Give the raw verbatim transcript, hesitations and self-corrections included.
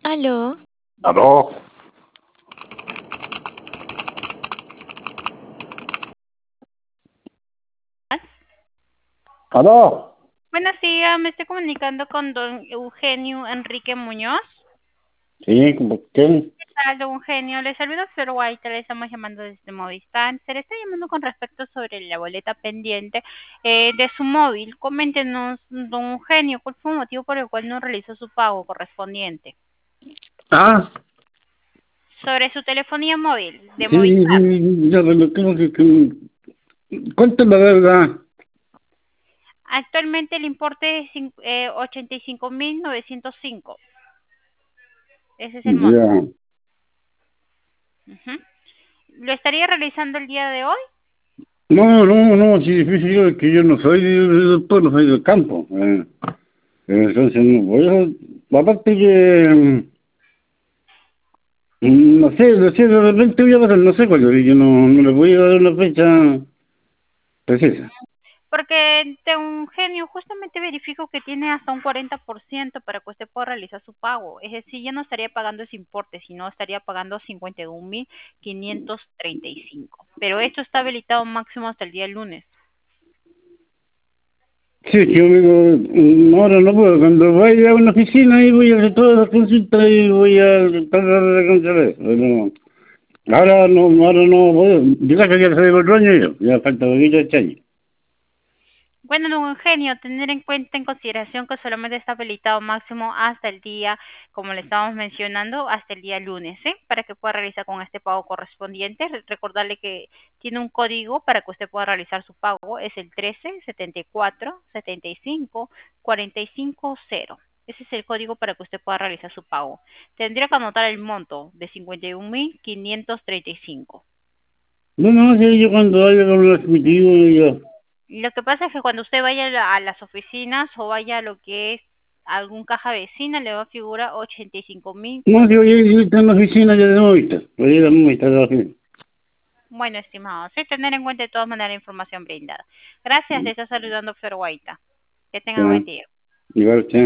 Aló. ¿Aló? ¿Aló? Buenos días, me estoy comunicando con don Eugenio Enrique Muñoz. Sí, ¿por qué? ¿Qué tal, don Eugenio? Le saludo Flor White, le estamos llamando desde Movistar. Se le está llamando con respecto sobre la boleta pendiente eh, de su móvil. Coméntenos, don Eugenio, ¿cuál fue el motivo por el cual no realizó su pago correspondiente? Ah, Sobre su telefonía móvil de sí, Movistar. sí, ya lo tengo que... que- ¿Cuánto es la deuda? Actualmente el importe es cin- eh, ochenta y cinco mil novecientos cinco. Ese es el monto. Ya. Ujú. ¿Lo estaría realizando el día de hoy? No, no, no, sí, difícil, yo, es que yo no soy del pueblo, soy del campo. Eh, entonces, no puedo... Aparte que... mm, No sé, no sé, de repente voy a pasar, no sé cuál, yo no, no le voy a dar una fecha precisa. Porque de un genio justamente verifico que tiene hasta un cuarenta por ciento para que usted pueda realizar su pago. Es decir, ya no estaría pagando ese importe, sino estaría pagando cincuenta y un mil quinientos treinta y cinco. Pero esto está habilitado máximo hasta el día lunes. Sí, es que yo digo, mm, ahora no puedo, cuando vaya a una oficina y voy a hacer todas las consultas y voy a tratar de cancelar eso. Pero ahora no, ahora no puedo. Yo casi que soy el año yo, ya falta poquito este año. Bueno, don Eugenio, tener en cuenta en consideración que solamente está habilitado máximo hasta el día, como le estábamos mencionando, hasta el día lunes, ¿eh? Para que pueda realizar con este pago correspondiente. Re- Recordarle que tiene un código para que usted pueda realizar su pago, es el trece setenta y cuatro setenta y cinco cuarenta y cinco cero. Ese es el código para que usted pueda realizar su pago. Tendría que anotar el monto de cincuenta y un mil quinientos treinta y cinco. No, no, sí, yo cuando vaya con el ejecutivo ya. Lo que pasa es que cuando usted vaya a la- a las oficinas o vaya a lo que es algún caja vecina, le va a figurar ochenta y cinco mil No, si novecientos. voy a ir en la oficina ya de Movistar. Voy a ir a Movistar de la oficina. Bueno, estimado, sí, tener en cuenta de todas maneras la información brindada. Gracias, le está saludando Flor Guaita. Que tenga Ya, buen día. igual, sí.